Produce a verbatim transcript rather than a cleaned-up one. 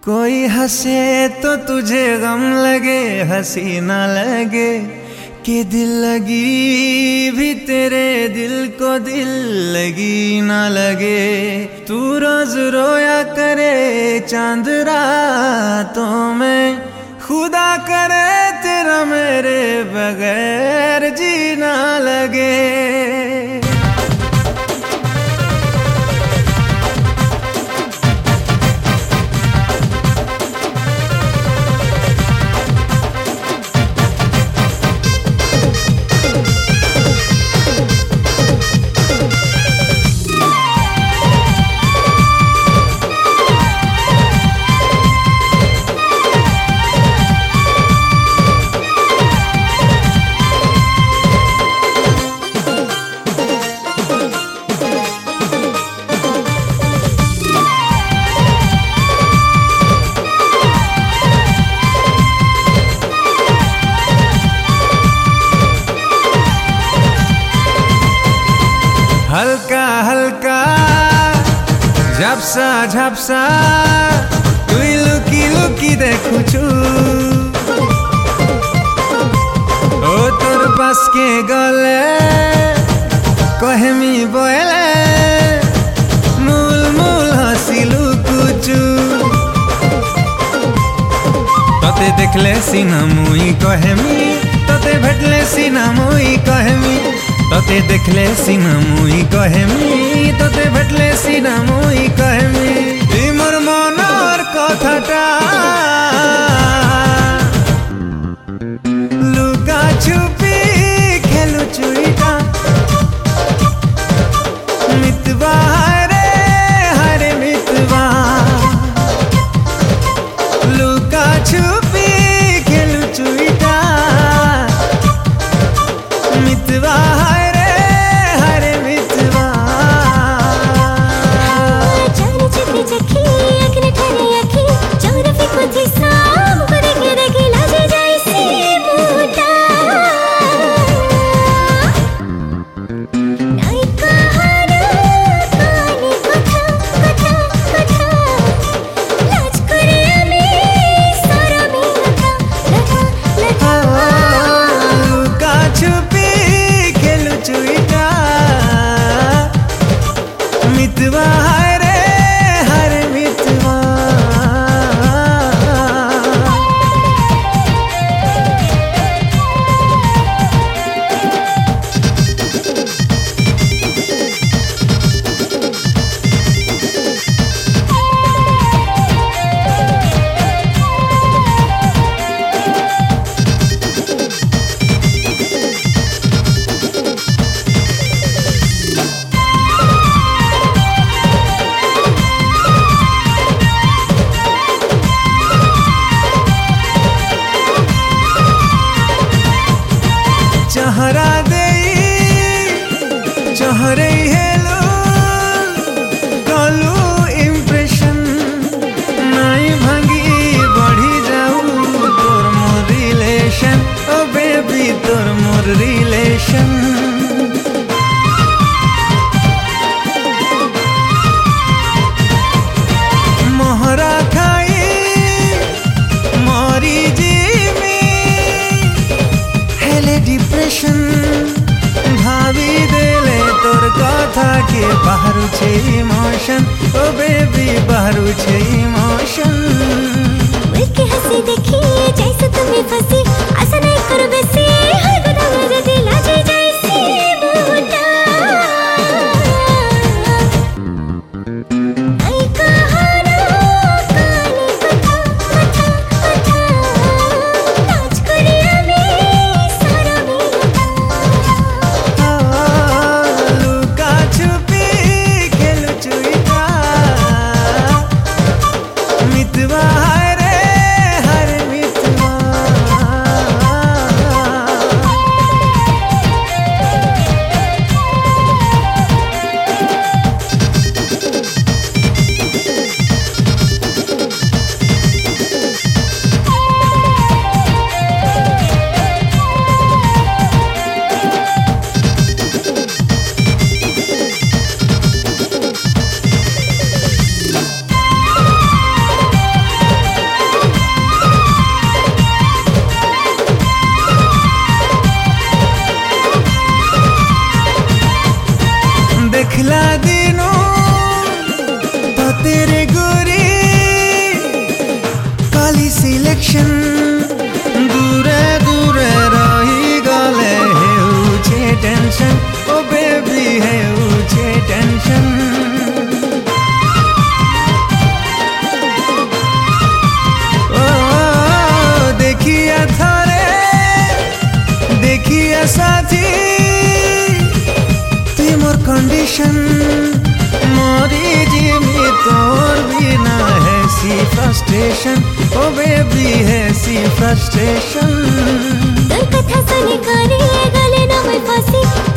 कोई हंसे तो तुझे गम लगे, हंसी ना लगे कि दिल लगी भी तेरे दिल को दिल लगी ना लगे। तू रोज रोया करे चांद रातों में, खुदा करे तेरा मेरे बगैर जीना लगे। हल्का हल्का झपसा झपसा तुई लुकी लुकी देखु छु, ओ तोर पास के गले कहेमी बोले मूल मूल हसी लुकुचु। तते देखले सीना मुई कहेमी, तते भेटले सीना मुई कहेमी, तते देखले सीना मुई कहेमी, तते भेटले सीना मुई कहेमी। तुई मोर मनर कथाटा लुका छुपी खेलु चुईटा, मितवा हरे हरे मितवा, लुका छुपी खेलु चुईटा, मितवा चहरा दे चहरे हेलो कलू इम्प्रेशन नाई भांगी बढ़ी जाऊ तोर मोर रिलेशन, ओ बेबी तोर मोर रिलेशन। मोहरा खाई मरी जीवी हेले डिप्रेशन, भाभी देले तोर कथा के बाहरु छे इमोशन, ओ बेबी बाहरु छे इमोशन। मुझके हंसी देखी जैसे तुम्हें फंसी, आशा नहीं करो बेसी हर गुदा मुझे दिला जे जैसी बूटा। आई कहाना कानी कथा कथा कथा, नाच करिया में सारा मिलता। लुका छुपी खेलु चुईटा, मितवा हरे हरे मितवा। साथी তুই মোর কন্ডিশন मोरी जिमी तोर बिना है सी फ्रस्ट्रेशन ओ बेबी है सी फ्रस्ट्रेशन তোর কথা শুনে করে গলে না মই ফাঁসি